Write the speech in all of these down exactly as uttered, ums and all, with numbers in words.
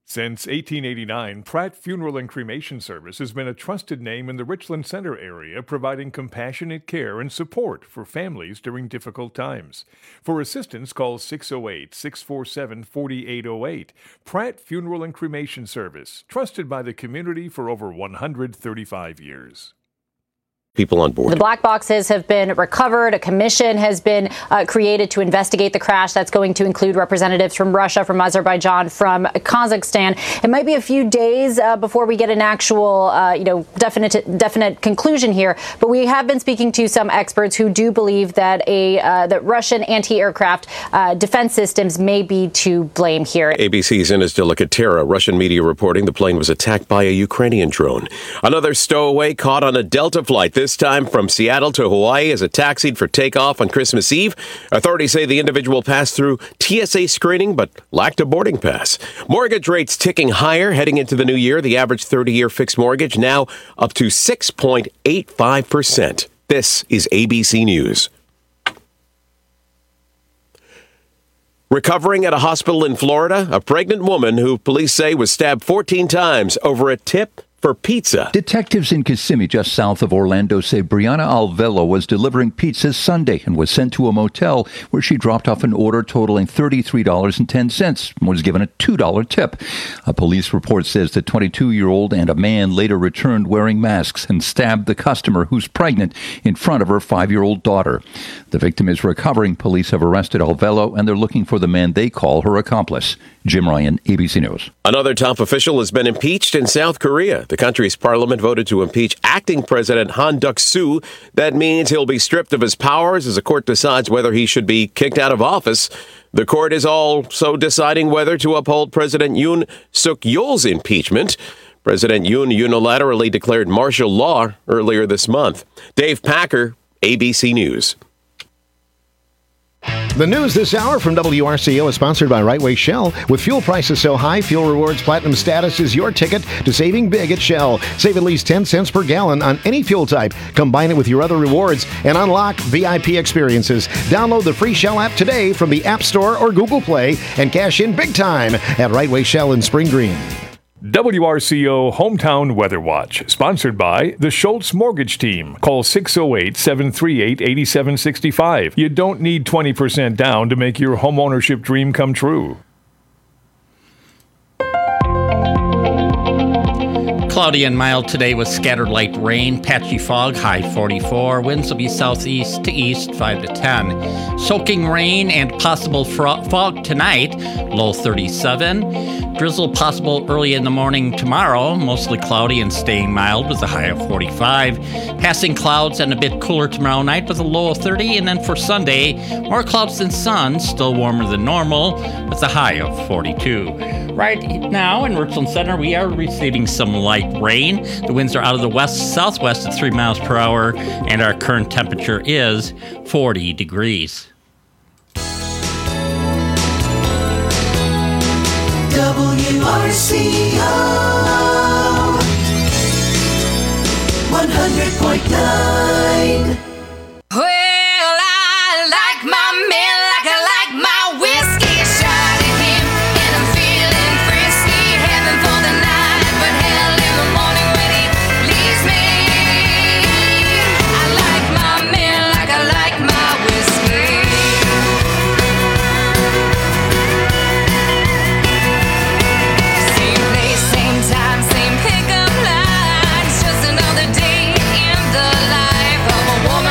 Since eighteen eighty-nine, Pratt Funeral and Cremation Service has been a trusted name in the Richland Center area, providing compassionate care and support for families during difficult times. For assistance, call six oh eight, six four seven, four eight oh eight. Pratt Funeral and Cremation Service, trusted by the community for over one hundred thirty-five years. People on board. The black boxes have been recovered. A commission has been uh, created to investigate the crash. That's going to include representatives from Russia, from Azerbaijan, from Kazakhstan. It might be a few days uh, before we get an actual, uh, you know, definite definite conclusion here. But we have been speaking to some experts who do believe that a uh, that Russian anti-aircraft uh, defense systems may be to blame here. A B C's Ines Delicatera, Russian media reporting the plane was attacked by a Ukrainian drone. Another stowaway caught on a Delta flight. This time from Seattle to Hawaii as it taxied for takeoff on Christmas Eve. Authorities say the individual passed through T S A screening but lacked a boarding pass. Mortgage rates ticking higher heading into the new year. The average thirty-year fixed mortgage now up to six point eight five percent. This is A B C News. Recovering at a hospital in Florida, a pregnant woman who police say was stabbed fourteen times over a tip for pizza. Detectives in Kissimmee, just south of Orlando, say Brianna Alvelo was delivering pizzas Sunday and was sent to a motel where she dropped off an order totaling thirty-three dollars and ten cents and was given a two dollars tip. A police report says the twenty-two-year-old and a man later returned wearing masks and stabbed the customer, who's pregnant, in front of her five-year-old daughter. The victim is recovering. Police have arrested Alvelo, and they're looking for the man they call her accomplice. Jim Ryan, A B C News. Another top official has been impeached in South Korea. The country's parliament voted to impeach acting President Han Duck-soo. That means he'll be stripped of his powers as the court decides whether he should be kicked out of office. The court is also deciding whether to uphold President Yoon Suk-yeol's impeachment. President Yoon unilaterally declared martial law earlier this month. Dave Packer, A B C News. The news this hour from W R C O is sponsored by Right Way Shell. With fuel prices so high, Fuel Rewards Platinum status is your ticket to saving big at Shell. Save at least ten cents per gallon on any fuel type. Combine it with your other rewards and unlock V I P experiences. Download the free Shell app today from the App Store or Google Play and cash in big time at Right Way Shell in Spring Green. W R C O Hometown Weather Watch, sponsored by the Schultz Mortgage Team. Call six oh eight, seven three eight, eight seven six five. You don't need twenty percent down to make your homeownership dream come true. Cloudy and mild today with scattered light rain, patchy fog, high forty-four. Winds will be southeast to east, five to ten. Soaking rain and possible fro- fog tonight, low thirty-seven. Drizzle possible early in the morning tomorrow, mostly cloudy and staying mild with a high of forty-five. Passing clouds and a bit cooler tomorrow night with a low of thirty. And then for Sunday, more clouds than sun, still warmer than normal with a high of forty-two. Right now in Richland Center, we are receiving some light rain. The winds are out of the west-southwest at three miles per hour, and our current temperature is forty degrees. W R C O one hundred point nine. Well, I like my men like I like my whiskey. Shot at him and I'm feeling frisky. Heaven for the night, but hell in the morning when he leaves me. I like my men like I like my whiskey. Same place, same time, same pickup lines. Just another day in the life of a woman.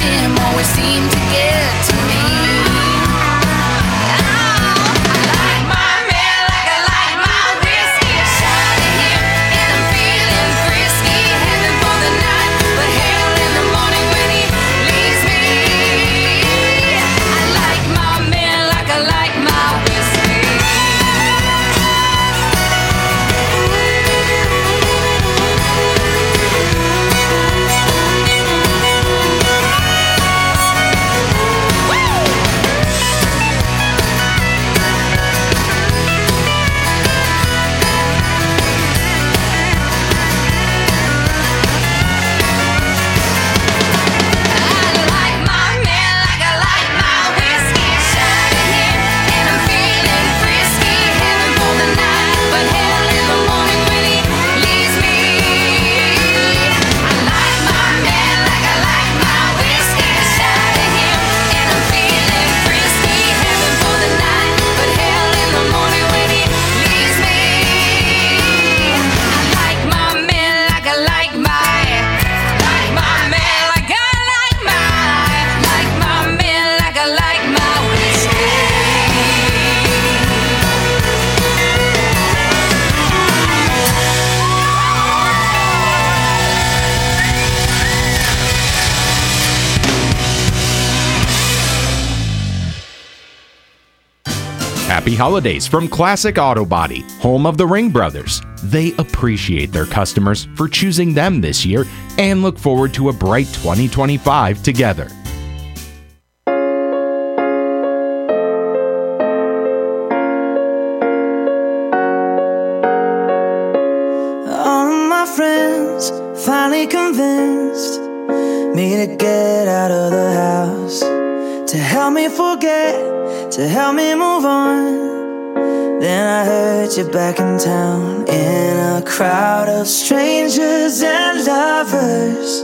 gym always seem to get to me. Happy holidays from Classic Auto Body, home of the Ring Brothers. They appreciate their customers for choosing them this year and look forward to a bright twenty twenty-five together. All of my friends finally convinced me to get out of the house, to help me forget, to help me move on. Then I heard you back in town, in a crowd of strangers and lovers.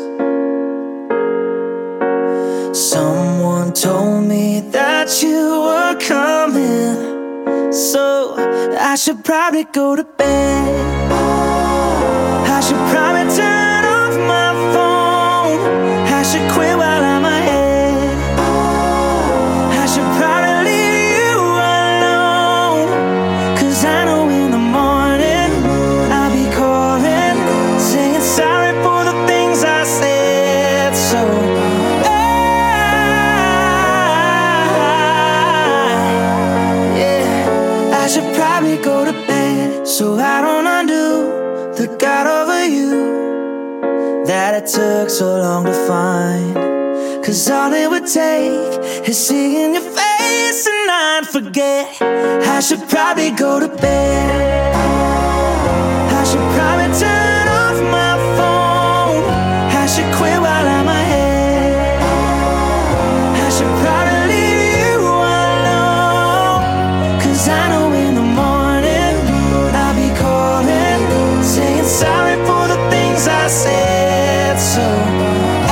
Someone told me that you were coming, so I should probably go to bed. I should probably turn off my phone. I should quit while I'm ahead. I should probably leave you alone, 'cause I know in the morning I'll be calling, saying sorry for the things I said. So I, yeah, I should probably go to bed, so I don't undo the God over you that it took so long to find. 'Cause all it would take is seeing your face and I'd forget. I should probably go to bed. I should probably turn off my phone. I should quit while I'm ahead. I should probably leave you alone, 'cause I know in the morning I'll be calling, saying sorry for the things I said. So I,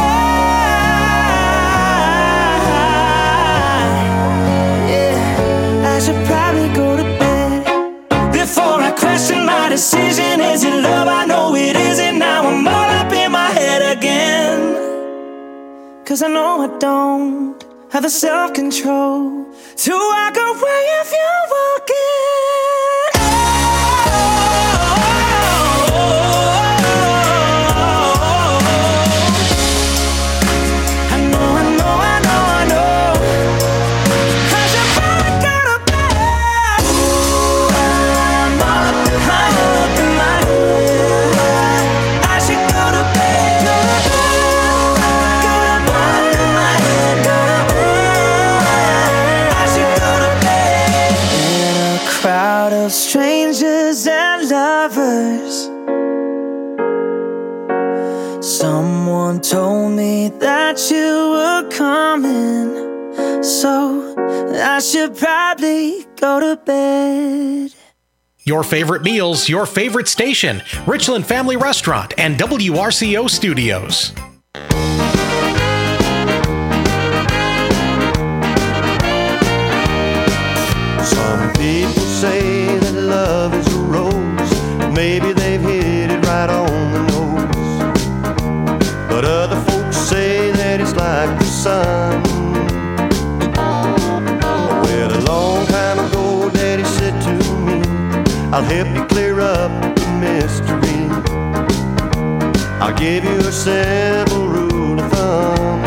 yeah, I should probably go to bed. Before I question my decision, is it love? I know it isn't. Now I'm all up in my head again, 'cause I know I don't have the self-control to walk away if you're walking. Strangers and lovers. Someone told me that you were coming, so I should probably go to bed. Your favorite meals, your favorite station, Richland Family Restaurant and W R C O Studios. Some people say that love is a rose. Maybe they've hit it right on the nose. But other folks say that it's like the sun. Well, a long time ago, Daddy said to me, I'll help you clear up the mystery. I'll give you a simple rule of thumb.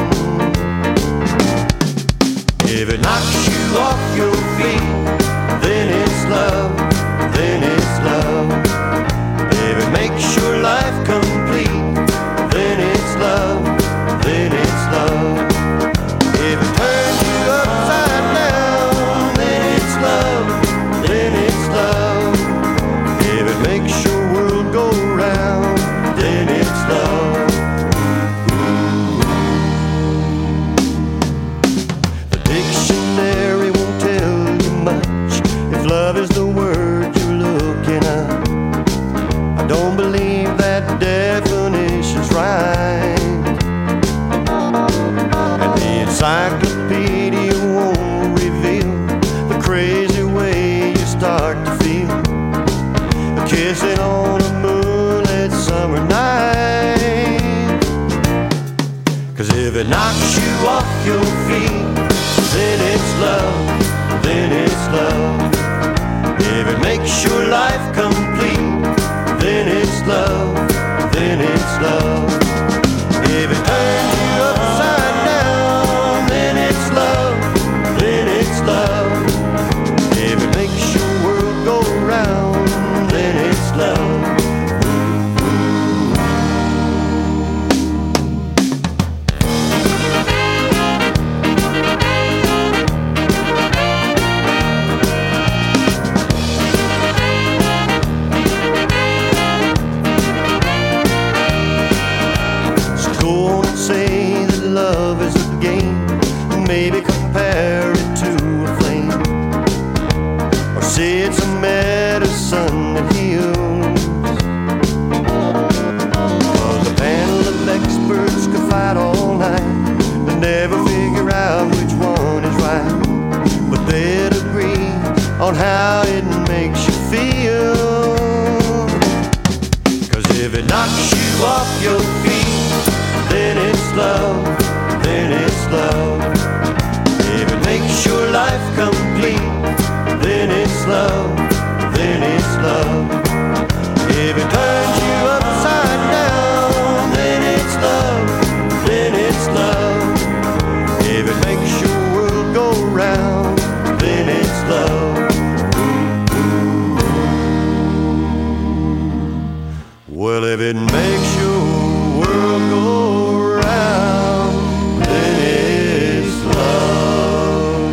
If it knocks you off your feet, then it's love, then it's love. If it makes your life complete, then it's love, then it's love. If it turns you upside down, then it's love, then it's love. If it makes your world go round, then it's love. The dictionary won't tell you much if love is the word you're looking at. I don't believe that definition's right. And the encyclopedia won't reveal the crazy way you start to feel kissing on a moonlit summer night. Cause if it knocks you off your feet, then it's love, then it's love. If it makes your life complete, then it's love, then it's love. If it turns you upside down, then it's love, then it's love. If it makes your world go round, then it's love. So go on and say that love is a game, maybe compare it to a flame, or say it's a medicine that heals. Cause a panel of experts could fight all night and never figure out which one is right, but they'd agree on how it makes you feel. Cause if it knocks you off your feet, then it's love, then it's love. If it makes your life complete, then it's love, then it's love. If it turns you upside down, then it's love, then it's love. If it makes your world go round, then it's love. Well, if it makes your world go round, then it's love.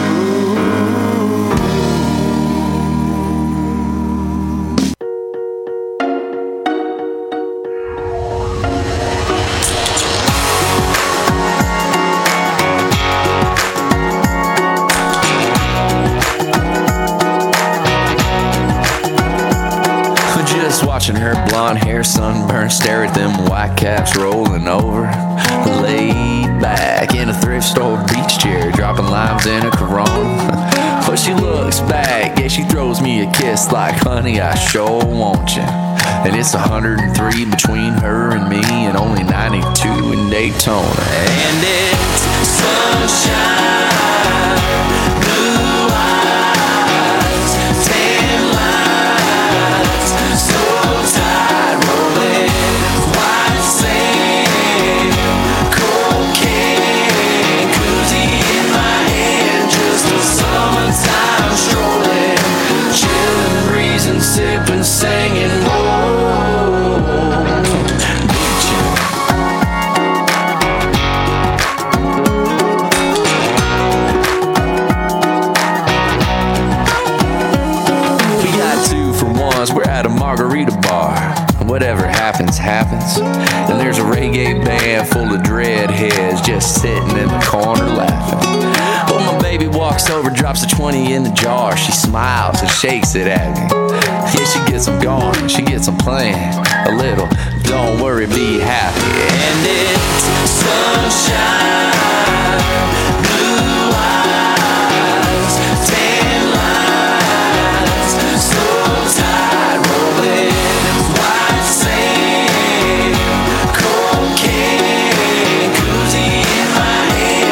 Just watching her blonde hair sunburn, stare at them white caps rolling over. Laid back in a thrift store beach chair, dropping limes in a Corona. But she looks back, yeah, she throws me a kiss like, honey, I sure want you. And it's one hundred three between her and me, and only ninety-two in Daytona. And it's sunshine, blue eyes, tan lines, so tight rolling, white sand, cocaine, koozie in my hand, just a summertime strolling, chilling, breezing, sipping, singing, whoa, beach. We got two for ones, we're at a margarita bar. Whatever happens, happens. And there's a reggae band full of dreadheads just sitting in the corner laughing. Well, my baby walks over, drops a twenty in the jar. She smiles and shakes it at me. Yeah, she gets them going, she gets them playing a little. Don't worry, be happy. And it's sunshine, blue eyes, tan lines, so tight rolling, white sand, cocaine, koozie in my hand.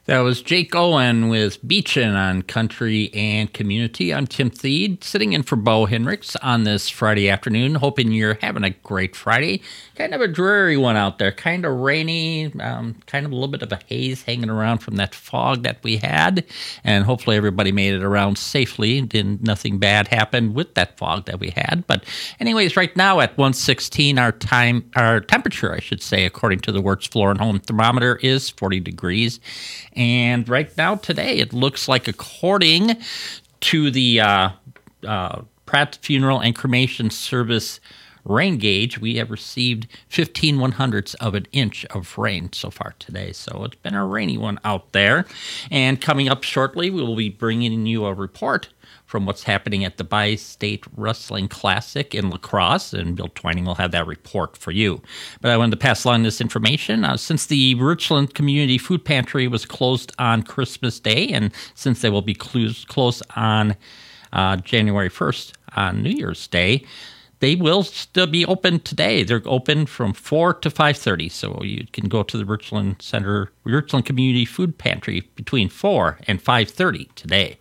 That was Jake Owen with Beachin' on Country and Community. I'm Tim Thede, sitting in for Bo Henricks on this Friday afternoon, hoping you're having a great Friday. Kind of a dreary one out there, kind of rainy, um, kind of a little bit of a haze hanging around from that fog that we had, and hopefully everybody made it around safely. Didn't nothing bad happen with that fog that we had. But anyways, right now at one sixteen, our time, our temperature, I should say, according to the Works Floor and Home thermometer, is forty degrees. And right now, today, it looks like, according to the uh, uh, Pratt Funeral and Cremation Service rain gauge, we have received fifteen one hundredths of an inch of rain so far today. So it's been a rainy one out there. And coming up shortly, we will be bringing you a report from what's happening at the Bi-State Wrestling Classic in La Crosse, and Bill Twining will have that report for you. But I wanted to pass along this information. Uh, since the Richland Community Food Pantry was closed on Christmas Day, and since they will be closed close on uh, January first, on New Year's Day, they will still be open today. They're open from four to five thirty, so you can go to the Richland Center, Richland Community Food Pantry between four and five thirty today.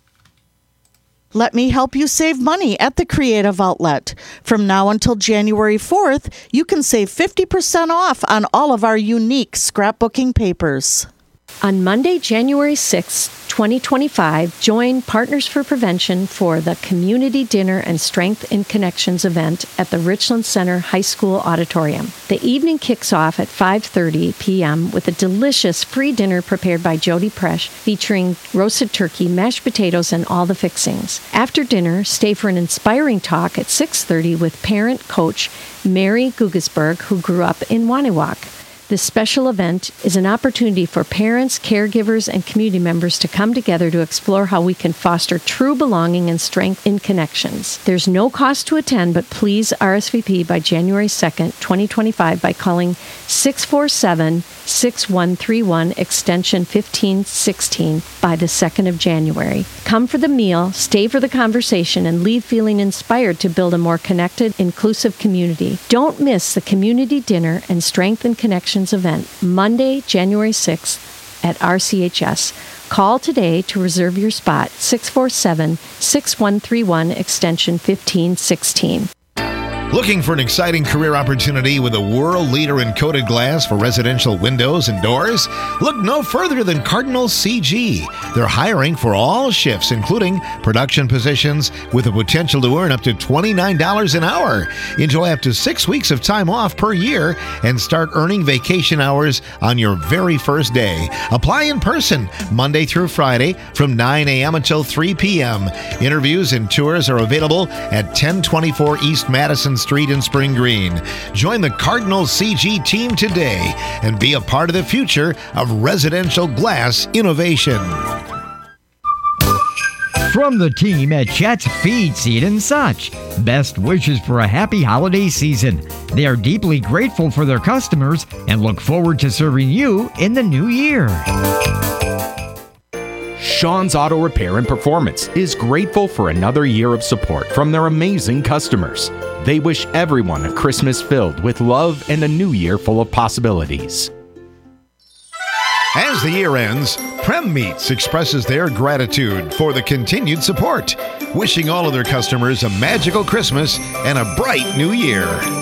Let me help you save money at the Creative Outlet. From now until January fourth, you can save fifty percent off on all of our unique scrapbooking papers. On Monday, January sixth, twenty twenty-five, join Partners for Prevention for the Community Dinner and Strength in Connections event at the Richland Center High School Auditorium. The evening kicks off at five thirty p.m. with a delicious free dinner prepared by Jody Presh, featuring roasted turkey, mashed potatoes, and all the fixings. After dinner, stay for an inspiring talk at six thirty with parent coach Mary Gugesberg, who grew up in Waniwak. This special event is an opportunity for parents, caregivers, and community members to come together to explore how we can foster true belonging and strength in connections. There's no cost to attend, but please R S V P by January second, twenty twenty-five by calling six four seven, six one three one, extension fifteen sixteen by the second of January. Come for the meal, stay for the conversation, and leave feeling inspired to build a more connected, inclusive community. Don't miss the Community Dinner and Strength in Connections event, Monday, January sixth at R C H S. Call today to reserve your spot, six four seven, six one three one, extension fifteen sixteen. Looking for an exciting career opportunity with a world leader in coated glass for residential windows and doors? Look no further than Cardinal C G. They're hiring for all shifts, including production positions, with the potential to earn up to twenty-nine dollars an hour. Enjoy up to six weeks of time off per year and start earning vacation hours on your very first day. Apply in person Monday through Friday from nine a.m. until three p.m. Interviews and tours are available at ten twenty-four East Madison Street in Spring Green. Join the Cardinal C G team today and be a part of the future of residential glass innovation. From the team at Chet's Feed, Seed and Such, best wishes for a happy holiday season. They are deeply grateful for their customers and look forward to serving you in the new year. Sean's Auto Repair and Performance is grateful for another year of support from their amazing customers. They wish everyone a Christmas filled with love and a new year full of possibilities. As the year ends, Prem Meats expresses their gratitude for the continued support, wishing all of their customers a magical Christmas and a bright new year.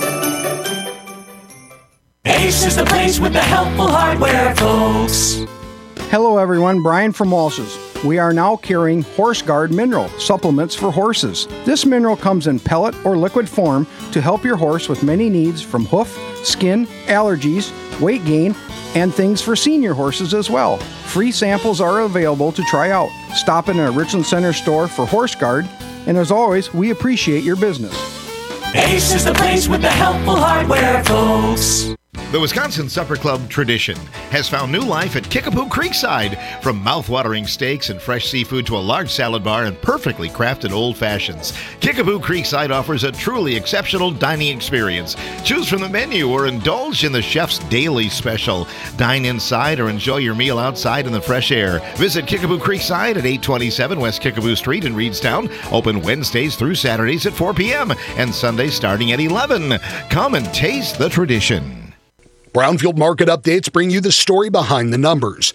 Ace is the place with the helpful hardware, folks. Hello everyone, Brian from Walsh's. We are now carrying Horse Guard Mineral supplements for horses. This mineral comes in pellet or liquid form to help your horse with many needs from hoof, skin, allergies, weight gain, and things for senior horses as well. Free samples are available to try out. Stop in a Richland Center store for Horse Guard, and as always, we appreciate your business. Ace is the place with the helpful hardware, folks. The Wisconsin Supper Club tradition has found new life at Kickapoo Creekside. From mouth-watering steaks and fresh seafood to a large salad bar and perfectly crafted old fashions, Kickapoo Creekside offers a truly exceptional dining experience. Choose from the menu or indulge in the chef's daily special. Dine inside or enjoy your meal outside in the fresh air. Visit Kickapoo Creekside at eight twenty-seven West Kickapoo Street in Reedstown. Open Wednesdays through Saturdays at four p.m. and Sundays starting at eleven. Come and taste the tradition. Brownfield Market Updates bring you the story behind the numbers.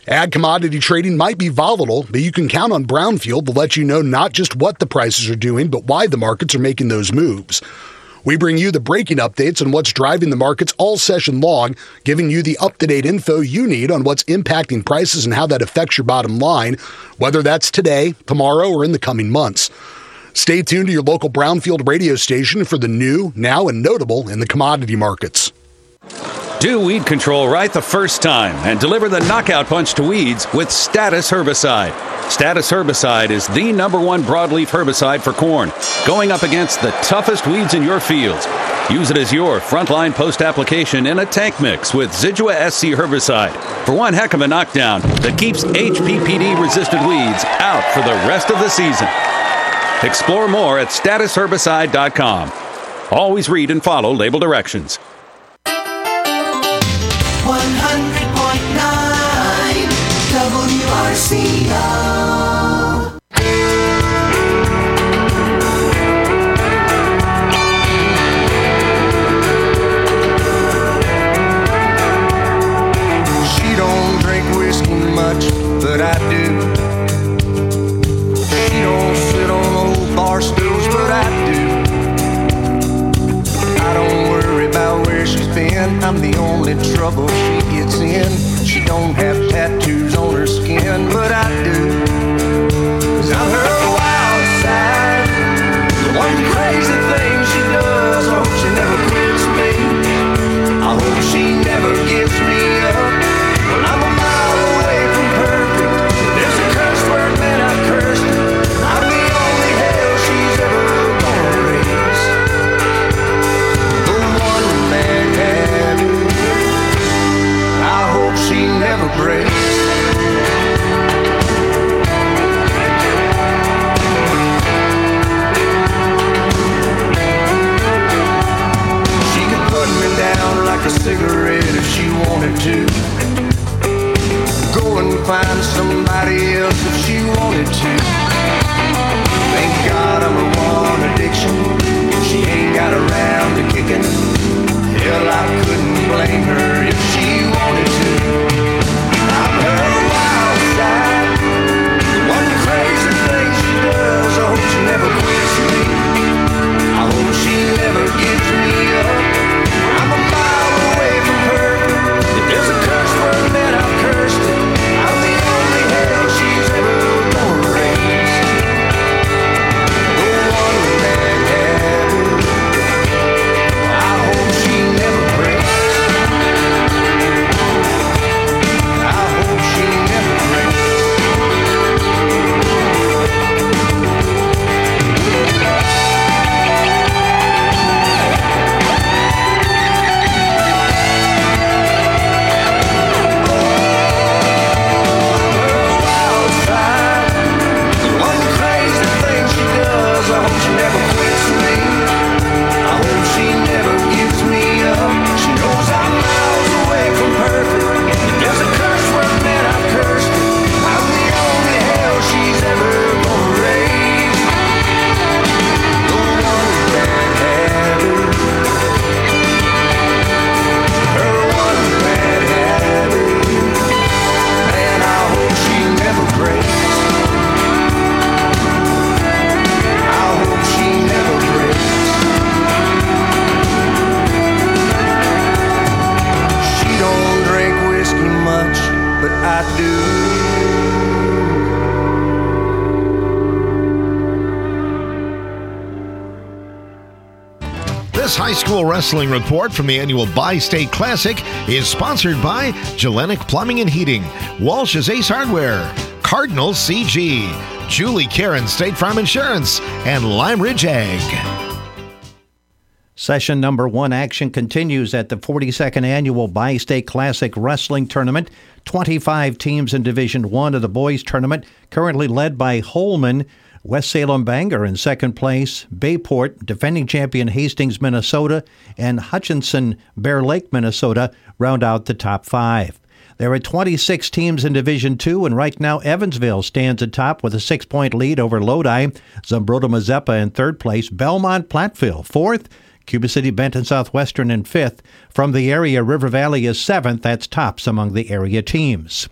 Ag commodity trading might be volatile, but you can count on Brownfield to let you know not just what the prices are doing, but why the markets are making those moves. We bring you the breaking updates on what's driving the markets all session long, giving you the up-to-date info you need on what's impacting prices and how that affects your bottom line, whether that's today, tomorrow, or in the coming months. Stay tuned to your local Brownfield radio station for the new, now, and notable in the commodity markets. Do weed control right the first time and deliver the knockout punch to weeds with Status Herbicide. Status Herbicide is the number one broadleaf herbicide for corn, going up against the toughest weeds in your fields. Use it as your frontline post-application in a tank mix with Zidua S C herbicide for one heck of a knockdown that keeps H P P D-resistant weeds out for the rest of the season. Explore more at status herbicide dot com. Always read and follow label directions. one hundred point nine W R C O. She don't drink whiskey much, but I do. She don't sit on old bar stools, but I do. I don't worry about where she's been. I'm the only trouble she gets in. She don't have tattoos on her skin, but I do. 'Cause I'm her wild side. The one crazy thing she does. I hope she never quits me. I hope she never gives me up. Well, I'm a mile away from perfect. There's a curse word that I've cursed. I'm the only hell she's ever gonna raise. The one man habit I hope she never breaks. She could put me down like a cigarette if she wanted to. Go and find somebody else if she wanted to. Thank God I'm her one addiction. She ain't got around to kicking. Hell, I couldn't blame her if she wanted to. I'm her wild side. The one crazy thing she does. I hope she never quits me. I hope she never gives me up. I'm a mile away from her. If there's a curse word, then I've cursed it. I'm the only hell she's ever gonna raise. The one man habit I hope she never breaks. I hope she never breaks. This high school wrestling report from the annual Bi-State Classic is sponsored by Gellenic Plumbing and Heating, Walsh's Ace Hardware, Cardinal C G, Julie Karen State Farm Insurance, and Lime Ridge Ag. Session number one action continues at the forty-second annual Bi-State Classic Wrestling Tournament. twenty-five teams in Division One of the boys tournament, currently led by Holman. West Salem Bangor in second place, Bayport, defending champion Hastings, Minnesota, and Hutchinson, Bear Lake, Minnesota, round out the top five. There are twenty-six teams in Division Two, and right now Evansville stands atop with a six-point lead over Lodi. Zumbrota Mazeppa in third place, Belmont Platteville fourth, Cuba City Benton Southwestern in fifth. From the area, River Valley is seventh. That's tops among the area teams.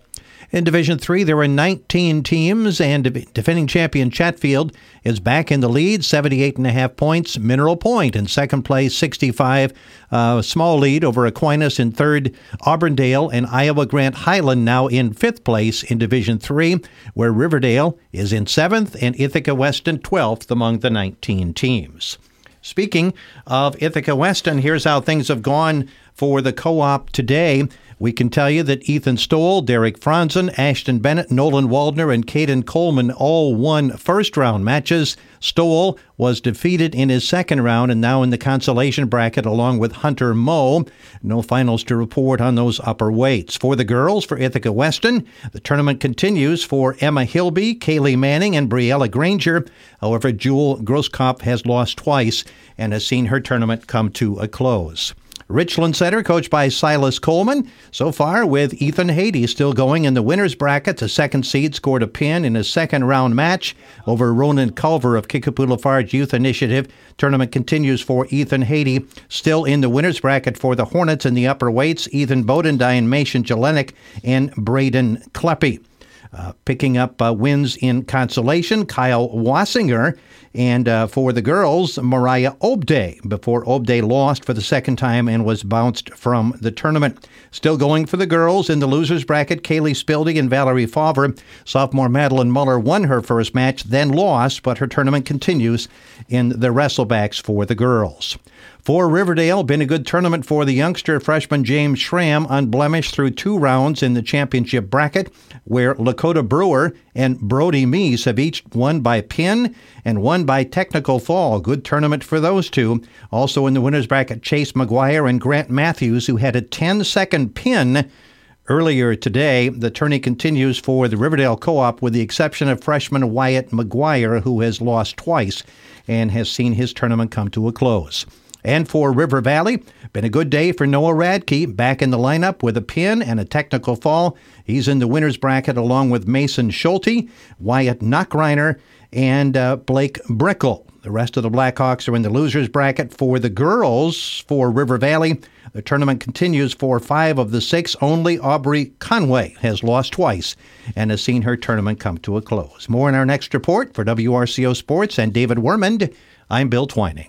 In Division three, there were nineteen teams, and defending champion Chatfield is back in the lead, seventy-eight and a half points. Mineral Point in second place, sixty-five. Uh, small lead over Aquinas in third. Auburndale and Iowa Grant Highland now in fifth place in Division three, where Riverdale is in seventh and Ithaca Weston twelfth among the nineteen teams. Speaking of Ithaca Weston, here's how things have gone for the co-op today. We can tell you that Ethan Stoll, Derek Franzen, Ashton Bennett, Nolan Waldner, and Caden Coleman all won first-round matches. Stoll was defeated in his second round and now in the consolation bracket along with Hunter Moe. No finals to report on those upper weights. For the girls, for Ithaca Weston, the tournament continues for Emma Hilby, Kaylee Manning, and Briella Granger. However, Jewel Grosskopf has lost twice and has seen her tournament come to a close. Richland Center, coached by Silas Coleman, so far with Ethan Haiti still going in the winner's bracket. The second seed scored a pin in a second-round match over Ronan Culver of Kickapoo Lafarge Youth Initiative. Tournament continues for Ethan Haiti, still in the winner's bracket for the Hornets in the upper weights, Ethan Bodendine, Mason Jelenik, and Braden Kleppy. Uh, picking up uh, wins in consolation, Kyle Wassinger. And uh, for the girls, Mariah Obday, before Obday lost for the second time and was bounced from the tournament. Still going for the girls in the loser's bracket, Kaylee Spildy and Valerie Favre. Sophomore Madeline Muller won her first match, then lost, but her tournament continues in the wrestlebacks for the girls. For Riverdale, been a good tournament for the youngster freshman James Schramm, unblemished through two rounds in the championship bracket, where Lakota Brewer and Brody Meese have each won by pin and won by technical fall. Good tournament for those two. Also in the winner's bracket, Chase McGuire and Grant Matthews, who had a ten-second pin earlier today. The tourney continues for the Riverdale Co-op with the exception of freshman Wyatt McGuire, who has lost twice and has seen his tournament come to a close. And for River Valley, been a good day for Noah Radke, back in the lineup with a pin and a technical fall. He's in the winner's bracket along with Mason Schulte, Wyatt Knockreiner, and uh, Blake Brickle. The rest of the Blackhawks are in the loser's bracket. For the girls, for River Valley, the tournament continues for five of the six. Only Aubrey Conway has lost twice and has seen her tournament come to a close. More in our next report. For W R C O Sports and David Wermond, I'm Bill Twining.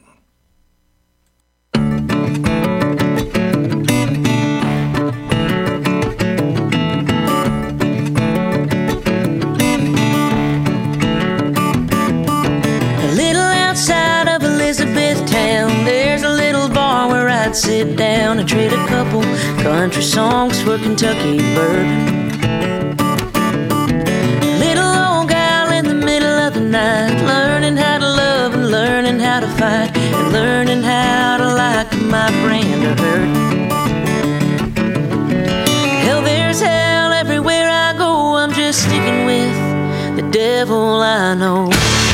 Town, there's a little bar where I'd sit down and trade a couple country songs for Kentucky bourbon. Little old gal in the middle of the night, learning how to love and learning how to fight and learning how to like my brand of hurt. Hell, there's hell everywhere I go. I'm just sticking with the devil I know.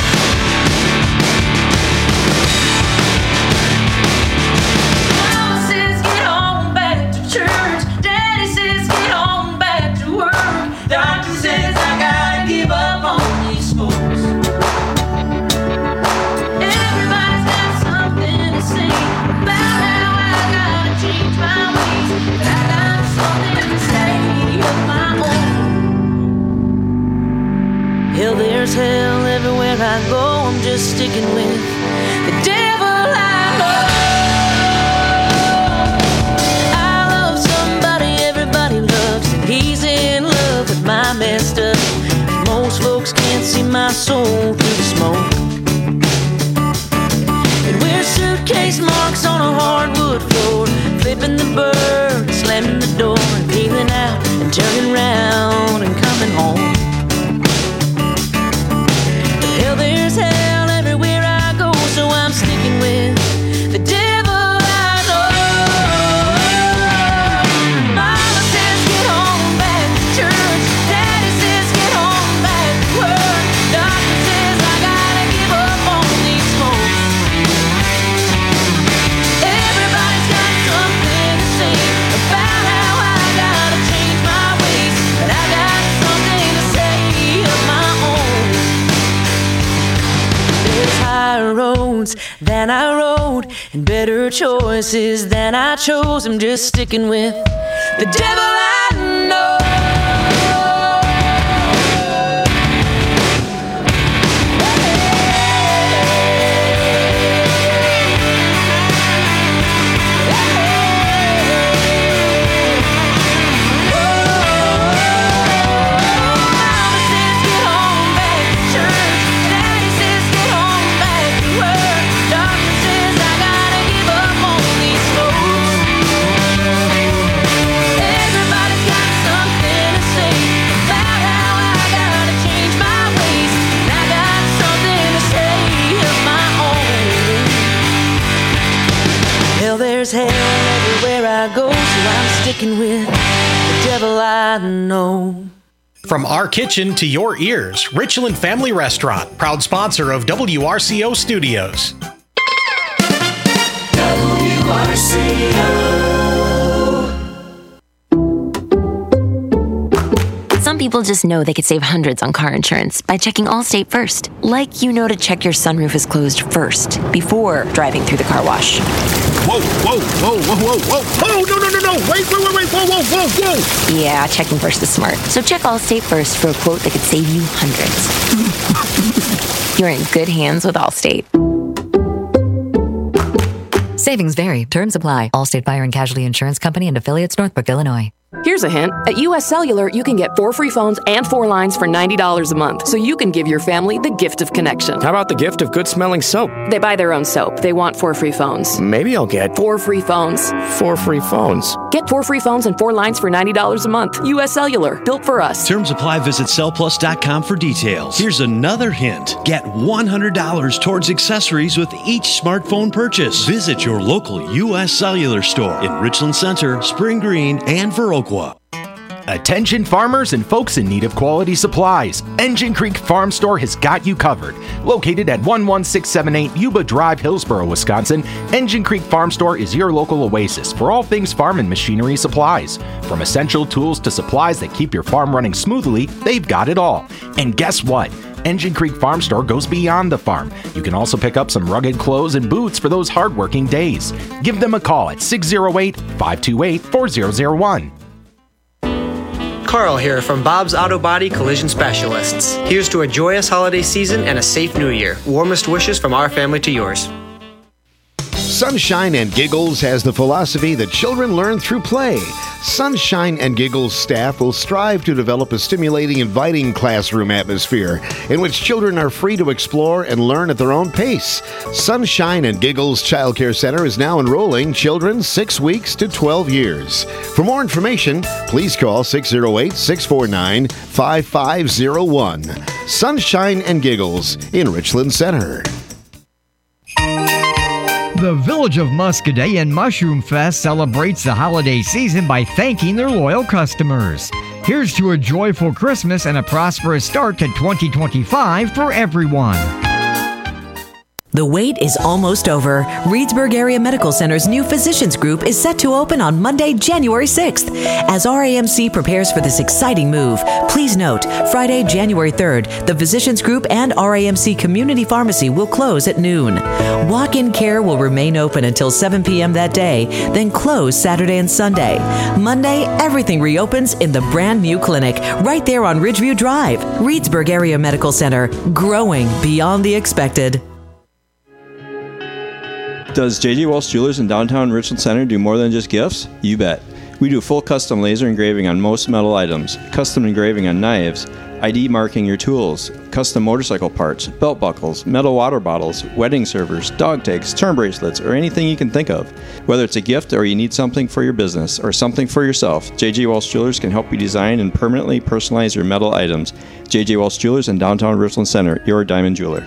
Hell, there's hell everywhere I go. I'm just sticking with the devil I love. I love somebody everybody loves, and he's in love with my messed up. Most folks can't see my soul through the smoke. And we're suitcase marks on a hardwood floor, flipping the bird, slamming the door, and peeling out and turning round and coming home. Hell, there's hell everywhere I go, so I'm sticking with the devil I know. Mama says get on back to church, Daddy says get on back to work, Doctor says I gotta give up on these folks. Everybody's got something to say about how I gotta change my ways, but I got something to say of my own. There's higher roads than I rode and better choices than I chose. I'm just sticking with the devil I know. sleeping with the devil I know. From our kitchen to your ears, Richland Family Restaurant, proud sponsor of W R C O Studios. W R C O. Some people just know they could save hundreds on car insurance by checking Allstate first. Like you know to check your sunroof is closed first, before driving through the car wash. Whoa, whoa, whoa, whoa, whoa, whoa, whoa, no, no, no, no, wait, wait, wait, wait, whoa, whoa, whoa, whoa. Yeah, checking first is smart. So check Allstate first for a quote that could save you hundreds. You're in good hands with Allstate. Savings vary. Terms apply. Allstate Fire and Casualty Insurance Company and affiliates, Northbrook, Illinois. Here's a hint. At U S Cellular, you can get four free phones and four lines for ninety dollars a month, so you can give your family the gift of connection. How about the gift of good-smelling soap? They buy their own soap. They want four free phones. Maybe I'll get Four free phones. four free phones. Get four free phones and four lines for ninety dollars a month. U S Cellular. Built for us. Terms apply. Visit cell plus dot com for details. Here's another hint. Get one hundred dollars towards accessories with each smartphone purchase. Visit your local U S Cellular store in Richland Center, Spring Green, and Viroqua. Attention farmers and folks in need of quality supplies. Engine Creek Farm Store has got you covered. Located at one one six seven eight Yuba Drive, Hillsboro, Wisconsin, Engine Creek Farm Store is your local oasis for all things farm and machinery supplies. From essential tools to supplies that keep your farm running smoothly, they've got it all. And guess what? Engine Creek Farm Store goes beyond the farm. You can also pick up some rugged clothes and boots for those hardworking days. Give them a call at six oh eight, five two eight, four zero zero one. Carl here from Bob's Auto Body Collision Specialists. Here's to a joyous holiday season and a safe new year. Warmest wishes from our family to yours. Sunshine and Giggles has the philosophy that children learn through play. Sunshine and Giggles staff will strive to develop a stimulating, inviting classroom atmosphere in which children are free to explore and learn at their own pace. Sunshine and Giggles Child Care Center is now enrolling children six weeks to twelve years. For more information, please call six oh eight, six four nine, five five oh one. Sunshine and Giggles in Richland Center. The Village of Muscadet and Mushroom Fest celebrates the holiday season by thanking their loyal customers. Here's to a joyful Christmas and a prosperous start to twenty twenty-five for everyone. The wait is almost over. Reedsburg Area Medical Center's new physicians group is set to open on Monday, January sixth. As R A M C prepares for this exciting move, please note, Friday, January third, the physicians group and R A M C Community Pharmacy will close at noon. Walk-in care will remain open until seven p.m. that day, then close Saturday and Sunday. Monday, everything reopens in the brand new clinic right there on Ridgeview Drive. Reedsburg Area Medical Center, growing beyond the expected. Does J J. Walsh Jewelers in downtown Richland Center do more than just gifts? You bet. We do full custom laser engraving on most metal items, custom engraving on knives, I D marking your tools, custom motorcycle parts, belt buckles, metal water bottles, wedding servers, dog tags, term bracelets, or anything you can think of. Whether it's a gift or you need something for your business or something for yourself, J J. Walsh Jewelers can help you design and permanently personalize your metal items. J J. Walsh Jewelers in downtown Richland Center, your diamond jeweler.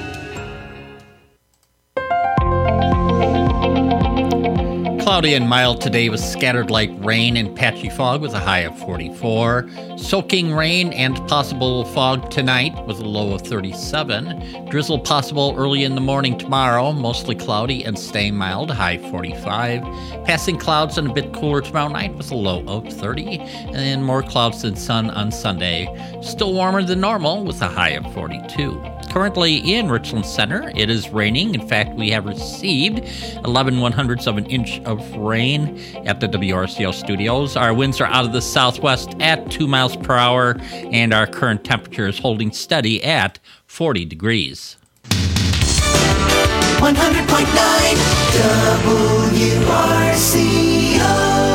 Cloudy and mild today with scattered light rain and patchy fog with a high of forty-four. Soaking rain and possible fog tonight with a low of thirty-seven. Drizzle possible early in the morning tomorrow, mostly cloudy and staying mild, high forty-five. Passing clouds and a bit cooler tomorrow night with a low of thirty. And then more clouds than sun on Sunday. Still warmer than normal with a high of forty-two. Currently in Richland Center, it is raining. In fact, we have received eleven one hundredths of an inch of rain at the W R C O studios. Our winds are out of the southwest at two miles per hour, and our current temperature is holding steady at forty degrees. one hundred point nine W R C O.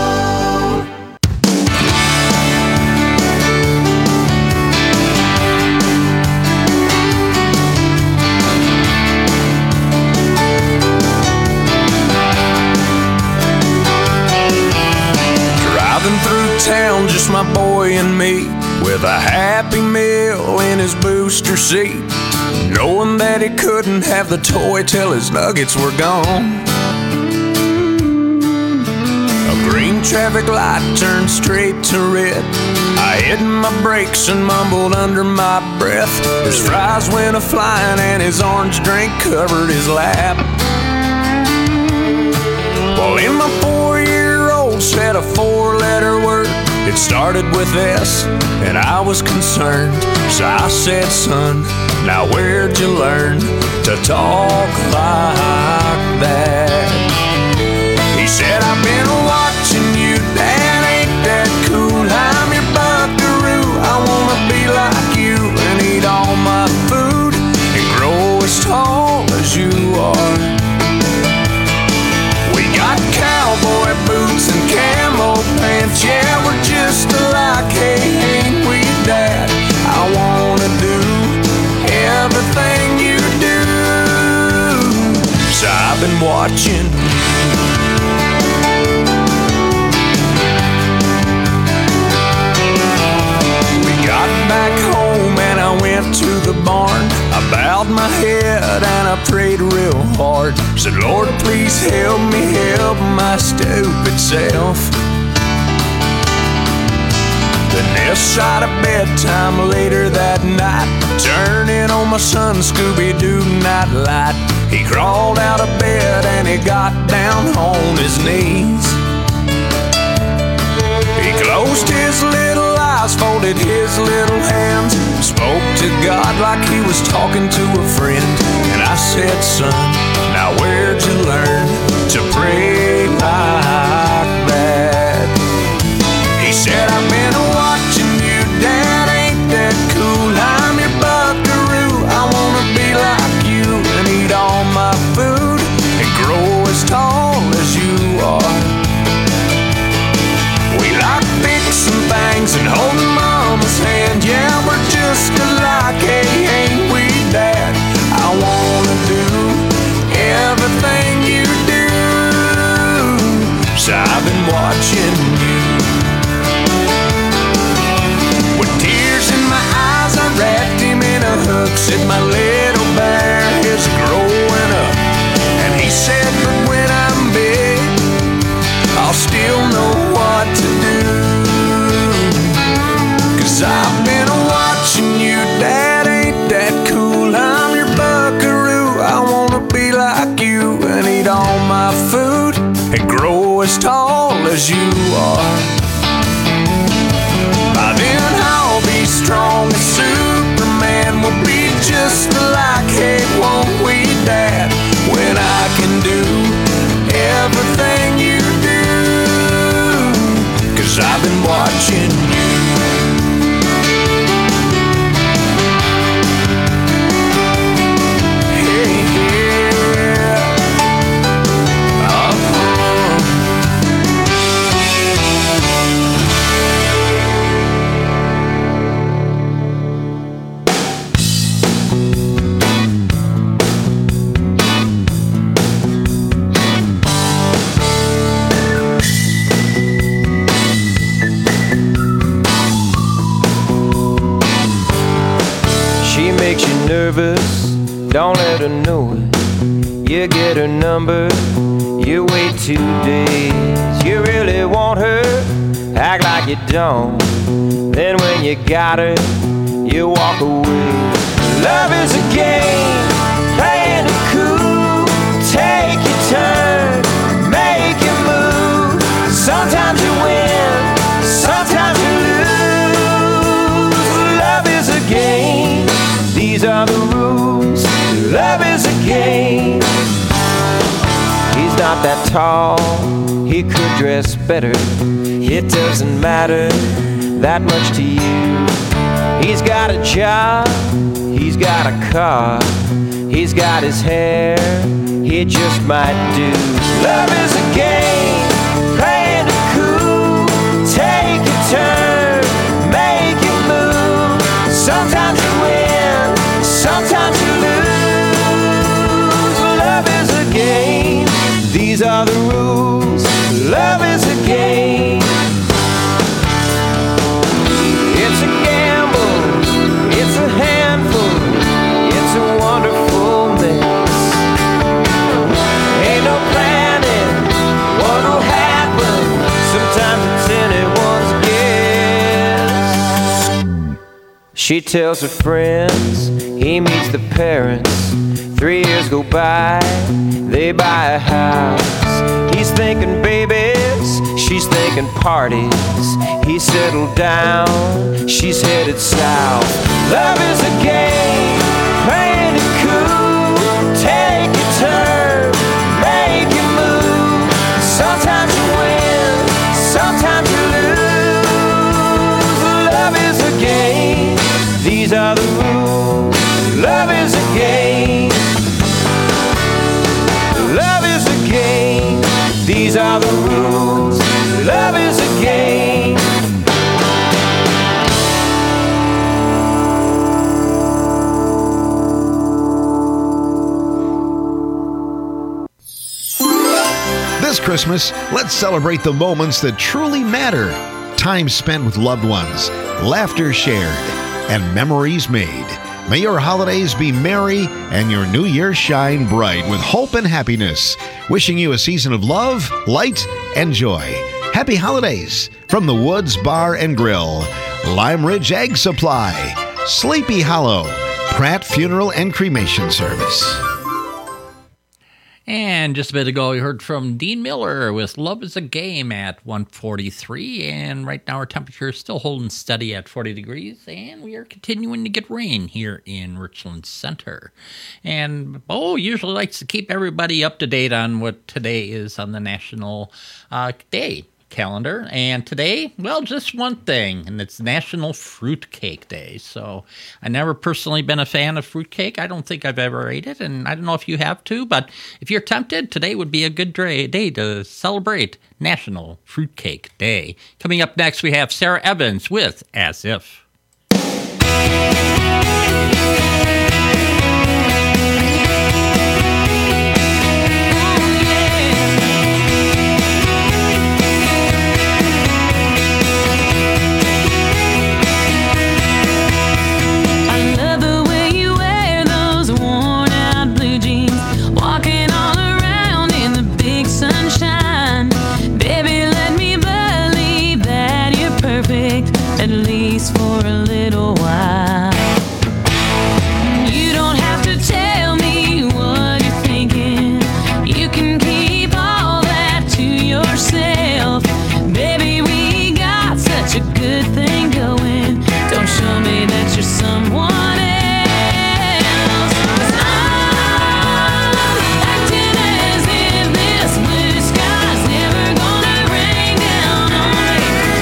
Driving through town, just my boy and me, with a Happy Meal in his booster seat, knowing that he couldn't have the toy till his nuggets were gone. green traffic light turned straight to red. I hit my brakes and mumbled under my breath. His fries went a-flying and his orange drink covered his lap. Well, in my four-year-old said a four-letter word. It started with S, and I was concerned. So I said, son, now where'd you learn to talk like that? He said, I've been watching you, Dad, ain't that cool? I'm your buckaroo, I wanna be like you and eat all my food and grow as tall as you are. We got cowboy boots and camo pants, yeah, we're just alike, hey, ain't we, Dad? I wanna do everything you do. So I've been watching. We got back home and I went to the barn. I bowed my head and I prayed real hard. Said, Lord, please help me help my stupid self. Then this side of bedtime later that night, turning on my son Scooby-Doo nightlight. He crawled out of bed and he got down on his knees. He closed his little eyes, folded his little hands, spoke to God like he was talking to a friend. And I said, son, now where'd you learn to pray like that? He said, I've been watching you, Dad, ain't that cool? I'm your buckaroo, I wanna be like you and eat all my food and grow as tall as you are. We like fixing things and holding Mama's hand, yeah, we're just alike, hey, ain't we, Dad? I wanna do everything you do. So I've been watching you. With tears in my eyes, I wrapped him in a hook. Said, my little bear is growing up. And he said, but when I'm big, I'll still know what to do. Cause I've been watching you, Dad, ain't that cool? I'm your buckaroo, I wanna be like you and eat all my food and grow as tall as you are. By then I'll be strong as Superman, we'll be just alike, hey, won't we, Dad? When I can do everything you do. Cause I've been watching you. Nervous, don't let her know it. You get her number, you wait two days. You really want her, act like you don't. Then when you got her, you walk away. Love is a game, playing it cool. Take your turn, make your move. Sometimes you win, sometimes you lose. Love is a game, these are the rules. Love is a game. He's not that tall, he could dress better. It doesn't matter that much to you. He's got a job, he's got a car, he's got his hair, he just might do. Love is a game, playing it cool. Take your turn, make your move. Sometimes you win, sometimes you lose. Love is a game, these are the rules. Love is a game. It's a gamble, it's a handful, it's a wonderful mix. Ain't no planning what She tells her friends, he meets the parents. Three years go by, they buy a house. He's thinking babies, she's thinking parties. He settled down, she's headed south. Love is a game, playing it cool. Take your turn, make your move. Sometimes you win, sometimes you lose. Love is a game, these are the rules. Love is a game. Love is a game. These are the rules. Love is a game. This Christmas, let's celebrate the moments that truly matter. Time spent with loved ones, laughter shared, and memories made. May your holidays be merry and your new year shine bright with hope and happiness. Wishing you a season of love, light, and joy. Happy holidays from the Woods Bar and Grill, Lime Ridge Egg Supply, Sleepy Hollow, Pratt Funeral and Cremation Service. And just a bit ago, we heard from Dean Miller with Love is a Game at one forty-three. And right now, our temperature is still holding steady at forty degrees. And we are continuing to get rain here in Richland Center. And Bo usually likes to keep everybody up to date on what today is on the National uh, Day calendar. And today, well, just one thing, and it's National Fruitcake Day. So I've never personally been a fan of fruitcake. I don't think I've ever ate it, and I don't know if you have too, but if you're tempted, today would be a good day to celebrate National Fruitcake Day. Coming up next, we have Sarah Evans with As If. At least for a little while. You don't have to tell me what you're thinking. You can keep all that to yourself. Baby, we got such a good thing going. Don't show me that you're someone else. 'Cause I'm acting as if this blue sky's never gonna rain down on me.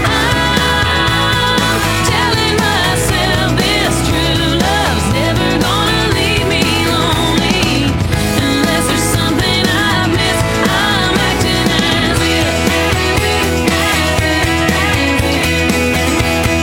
Telling myself this true love's never gonna leave me lonely. Unless there's something I miss, I'm acting as if.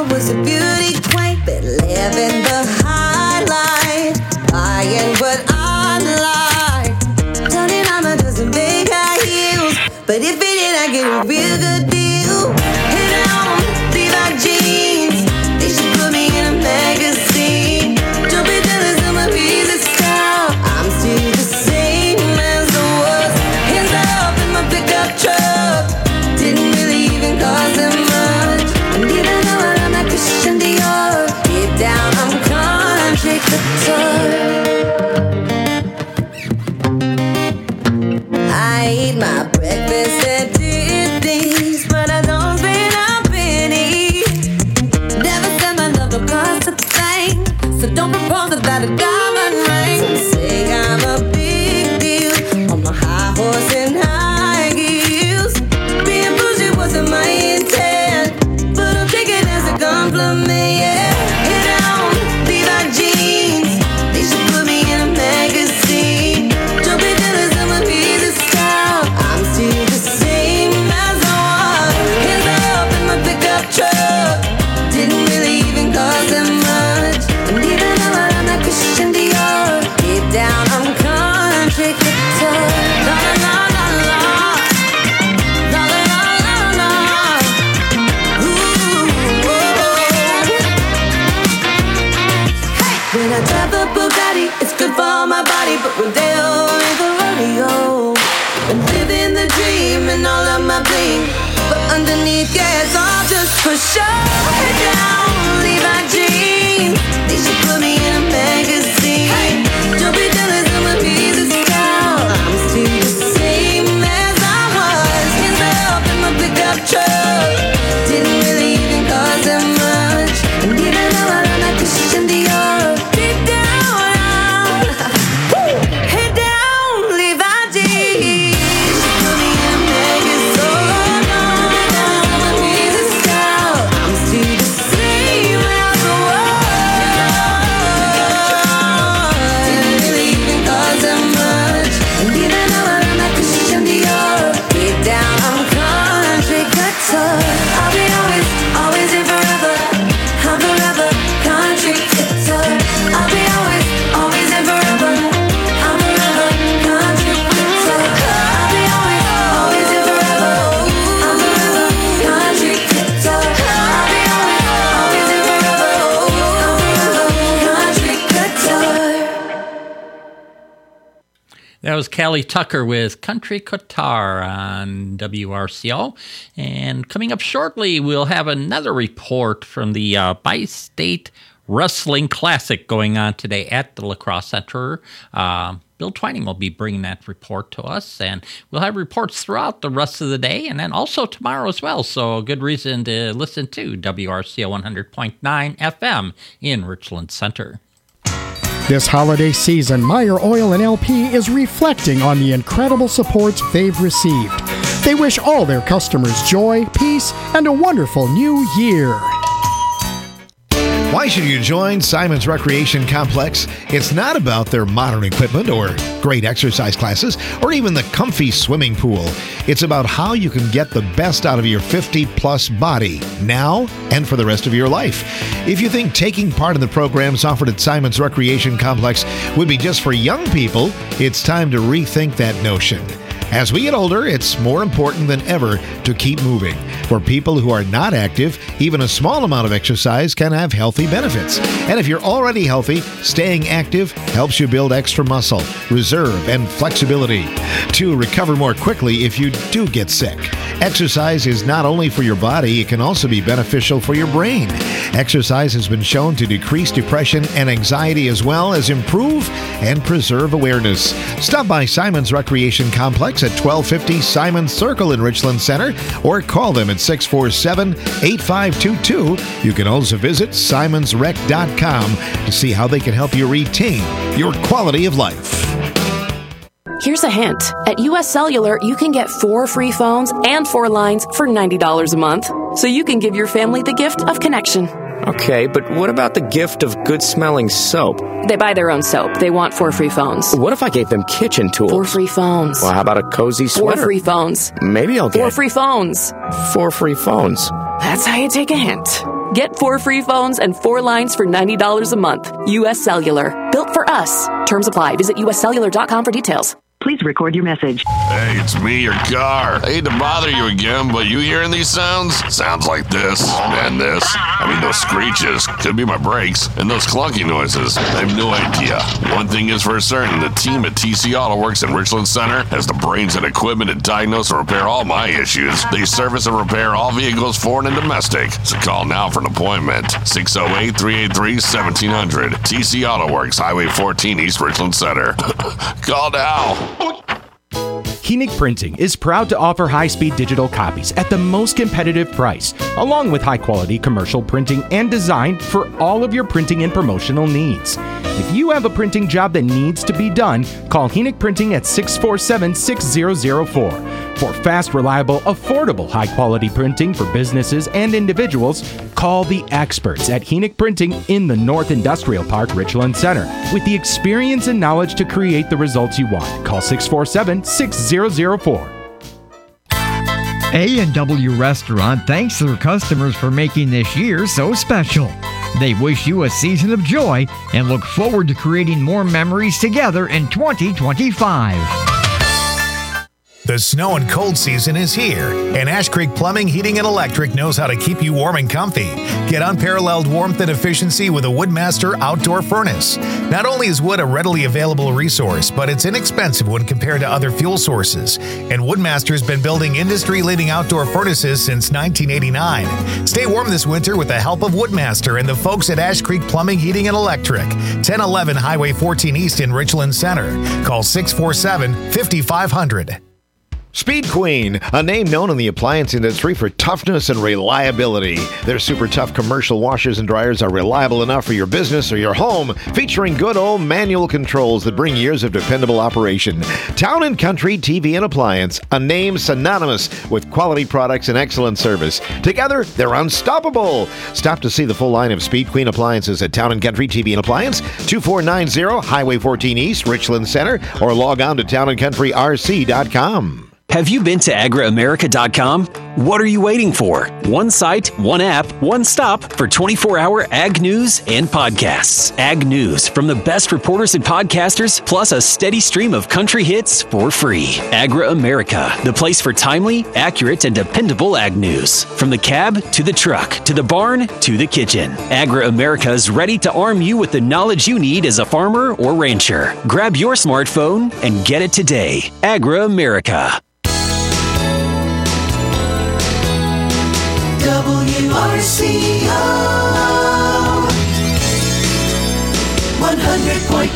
was a beauty queen, been living the high life, buying what I like. Turning on a dozen big high heels, but if it did, I get a real good deal. Hit on Levi jeans, they should put me in a magazine. Don't be jealous of my piece of style, I'm still the same as I was. Hands up in my pickup truck, didn't really even cost them much. And even though I'm not Christian Dior, deep down I'm country couture. I eat my breakfast at Disney's, but I don't spend a penny. Never said my love don't cost a thing, so don't propose without a diamond ring. Say I'm a big deal on my high horse and high heels. Being bougie wasn't my intent, but I'll take it as a compliment, yeah. Hit on Levi jeans, they should put me in a magazine. Don't be jealous of my piece of style, I'm still the same as I was. Hands up in my pickup truck, didn't really even cost them much. And even though I'm not Christian Dior, deep down I'm country couture. La la la la la, la la la la la. Ooh, oh. Hey, when I drive a Bugatti, it's good for my body, but Rodeo ain't the rodeo. I'm living the dream and all of my bling, but underneath, yeah, it's all just for show. Head down, Levi jeans, they should put me in a magazine. Hey, don't be jealous of my piece of style, I'm still the same as I was. Hands up in my pickup truck, didn't really even cost that much. And even though I'm not Christian Dior, deep down, woo, head down, Levi jeans, put me in a magazine. My piece of style, I'm still the same as I was. Didn't really even cost that much. And even though I'm not Christian Dior, deep down I'm country couture. I'll be always, always and forever, I'm forever country couture. I'll be always, always and forever, I'm forever country couture. I'll be always, always and forever, I'm forever country couture. I'll be always, always and forever, I'm forever country couture. That was Callie Tucker with Country Couture on W R C O. And coming up shortly, we'll have another report from the uh, Bi-State Wrestling Classic going on today at the La Crosse Center. Uh, Bill Twining will be bringing that report to us, and we'll have reports throughout the rest of the day and then also tomorrow as well. So a good reason to listen to W R C O one hundred point nine F M in Richland Center. This holiday season, Meyer Oil and L P is reflecting on the incredible support they've received. They wish all their customers joy, peace, and a wonderful new year. Why should you join Simon's Recreation Complex? It's not about their modern equipment or great exercise classes or even the comfy swimming pool. It's about how you can get the best out of your fifty-plus body now and for the rest of your life. If you think taking part in the programs offered at Simon's Recreation Complex would be just for young people, it's time to rethink that notion. As we get older, it's more important than ever to keep moving. For people who are not active, even a small amount of exercise can have healthy benefits. And if you're already healthy, staying active helps you build extra muscle, reserve, and flexibility to recover more quickly if you do get sick. Exercise is not only for your body, it can also be beneficial for your brain. Exercise has been shown to decrease depression and anxiety as well as improve and preserve awareness. Stop by Simon's Recreation Complex at twelve fifty Simons Circle in Richland Center or call them at six four seven, eight five two two. You can also visit simons rec dot com to see how they can help you retain your quality of life. Here's a hint. At U S Cellular, you can get four free phones and four lines for ninety dollars a month. So you can give your family the gift of connection. Okay, but what about the gift of good-smelling soap? They buy their own soap. They want four free phones. What if I gave them kitchen tools? Four free phones. Well, how about a cozy sweater? Four free phones. Maybe I'll get... Four free phones. Four free phones. That's how you take a hint. Get four free phones and four lines for ninety dollars a month. U S Cellular. Built for us. Terms apply. Visit U S cellular dot com for details. Please record your message. Hey, it's me, your car. I hate to bother you again, but you hearing these sounds? Sounds like this and this. I mean, those screeches. Could be my brakes. And those clunky noises. I have no idea. One thing is for certain, the team at T C Auto Works in Richland Center has the brains and equipment to diagnose and repair all my issues. They service and repair all vehicles, foreign and domestic. So call now for an appointment. six oh eight, three eight three, one seven hundred. T C Auto Works, Highway fourteen, East Richland Center. Call now. Koenig Printing is proud to offer high-speed digital copies at the most competitive price, along with high-quality commercial printing and design for all of your printing and promotional needs. If you have a printing job that needs to be done, call Koenig Printing at six four seven, six zero zero four. For fast, reliable, affordable, high-quality printing for businesses and individuals, call the experts at Koenig Printing in the North Industrial Park, Richland Center. With the experience and knowledge to create the results you want, call six four seven, six zero zero four. A and W Restaurant thanks their customers for making this year so special. They wish you a season of joy and look forward to creating more memories together in twenty twenty-five. The snow and cold season is here, and Ash Creek Plumbing, Heating, and Electric knows how to keep you warm and comfy. Get unparalleled warmth and efficiency with a Woodmaster outdoor furnace. Not only is wood a readily available resource, but it's inexpensive when compared to other fuel sources. And Woodmaster's been building industry-leading outdoor furnaces since nineteen eighty-nine. Stay warm this winter with the help of Woodmaster and the folks at Ash Creek Plumbing, Heating, and Electric. ten eleven Highway fourteen East in Richland Center. Call six four seven, five five zero zero. Speed Queen, a name known in the appliance industry for toughness and reliability. Their super tough commercial washers and dryers are reliable enough for your business or your home, featuring good old manual controls that bring years of dependable operation. Town and Country T V and Appliance, a name synonymous with quality products and excellent service. Together, they're unstoppable. Stop to see the full line of Speed Queen appliances at Town and Country T V and Appliance, two four nine zero Highway fourteen East, Richland Center, or log on to town and country r c dot com. Have you been to agra america dot com? What are you waiting for? One site, one app, one stop for twenty-four hour ag news and podcasts. Ag news from the best reporters and podcasters, plus a steady stream of country hits for free. Agra America, the place for timely, accurate, and dependable ag news. From the cab to the truck, to the barn to the kitchen. Agra America is ready to arm you with the knowledge you need as a farmer or rancher. Grab your smartphone and get it today. Agra America. W R C O one hundred point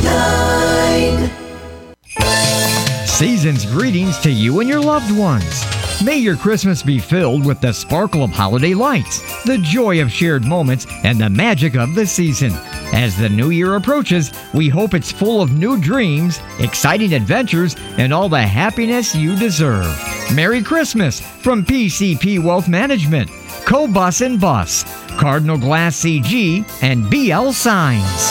nine. Season's greetings to you and your loved ones. May your Christmas be filled with the sparkle of holiday lights, the joy of shared moments, and the magic of the season. As the new year approaches, we hope it's full of new dreams, exciting adventures, and all the happiness you deserve. Merry Christmas from P C P Wealth Management, Co-Bus and Bus, Cardinal Glass C G, and B L Signs.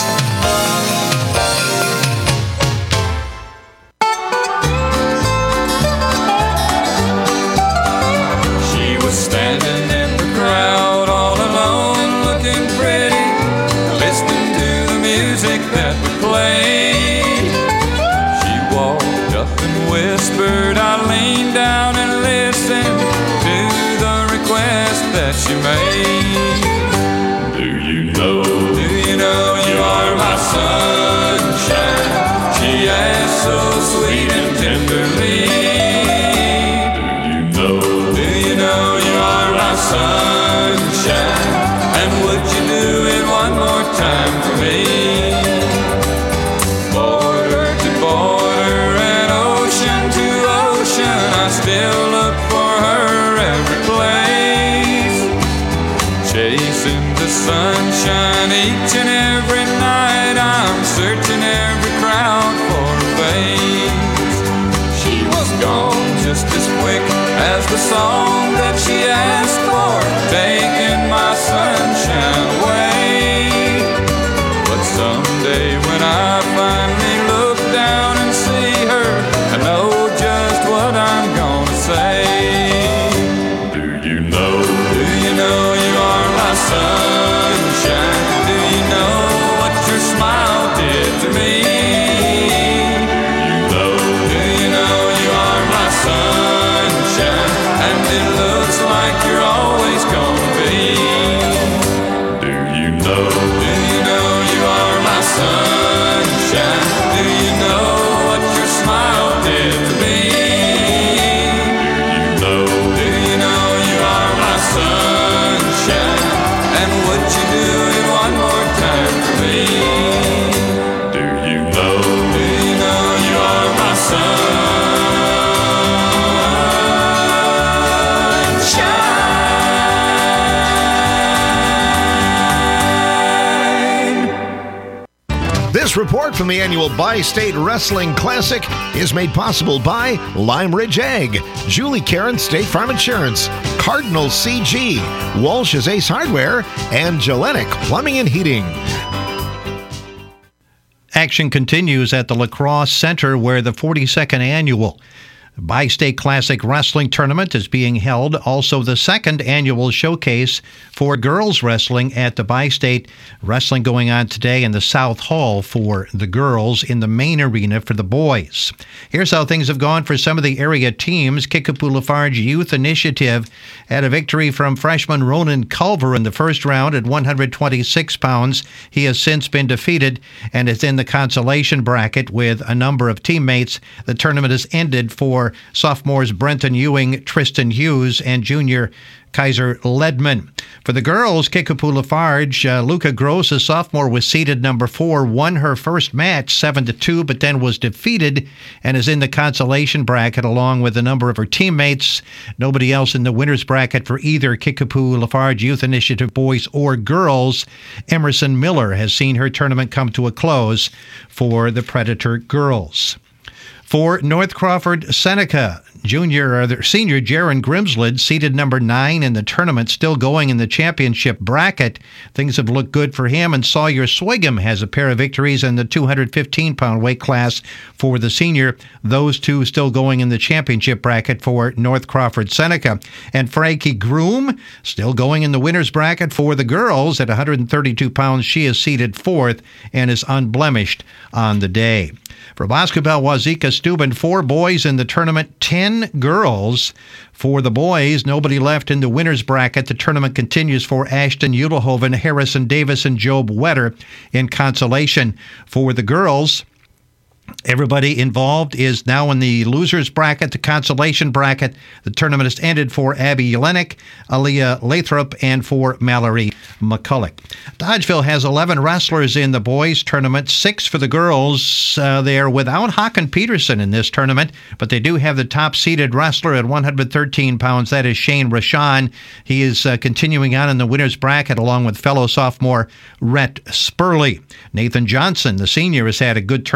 She was standing in the crowd all alone, looking pretty, listening to the music that we played. She walked up and whispered, I leaned down and listened to the request that she made. Do you know, do you know you are my sunshine? She asked so sweet and tenderly. Do you know, do you know you are my sunshine? And would you do it one more time for me? Border to border and ocean to ocean, I still look for her every place. Chasing the sunshine each and every night, I'm searching every crowd for a face. She was gone just as quick as the song that she asked for, taking my sunshine away. But someday when I finally look down and see her, I know just what I'm gonna say. Do you know, do you know you are my sun? know? Do you know you are my sunshine? Do you know what your smile did to me? Do you know? Do you know you are my sunshine? And would you do it one more time for me? Do you know? Do you know you are my sunshine? This report from the annual Bi-State Wrestling Classic is made possible by Lime Ridge Egg, Julie Karen State Farm Insurance, Cardinal C G, Walsh's Ace Hardware, and Gellenic Plumbing and Heating. Action continues at the La Crosse Center, where the forty-second annual Bi-State Classic Wrestling Tournament is being held. Also, the second annual showcase for girls wrestling at the Bi-State Wrestling going on today in the South Hall for the girls, in the main arena for the boys. Here's how things have gone for some of the area teams. Kickapoo Lafarge Youth Initiative had a victory from freshman Ronan Culver in the first round at one hundred twenty-six pounds. He has since been defeated and is in the consolation bracket with a number of teammates. The tournament has ended for sophomores Brenton Ewing, Tristan Hughes, and junior Kaiser Ledman. For the girls, Kickapoo Lafarge, uh, Luca Gross, a sophomore, was seeded number four, won her first match seven to two, but then was defeated and is in the consolation bracket along with a number of her teammates. Nobody else in the winners bracket for either Kickapoo Lafarge Youth Initiative boys or girls. Emerson Miller has seen her tournament come to a close for the Predator girls. For North Crawford Seneca, junior or senior Jaron Grimslid, seeded number nine in the tournament, still going in the championship bracket. Things have looked good for him, and Sawyer Swigum has a pair of victories in the two hundred fifteen pound weight class for the senior. Those two still going in the championship bracket for North Crawford Seneca. And Frankie Groom, still going in the winner's bracket for the girls at one hundred thirty-two pounds. She is seeded fourth and is unblemished on the day. For basketball, Wazeeka Steuben, four boys in the tournament, ten girls. For the boys, nobody left in the winner's bracket. The tournament continues for Ashton Udelhoven, Harrison Davis, and Job Wetter in consolation. For the girls, everybody involved is now in the loser's bracket, the consolation bracket. The tournament has ended for Abby Yelenik, Aaliyah Lathrop, and for Mallory McCulloch. Dodgeville has eleven wrestlers in the boys' tournament, six for the girls. Uh, they are without Hakan Peterson in this tournament, but they do have the top-seeded wrestler at one hundred thirteen pounds. That is Shane Rashawn. He is uh, continuing on in the winner's bracket along with fellow sophomore Rhett Spurley. Nathan Johnson, the senior, has had a good tournament.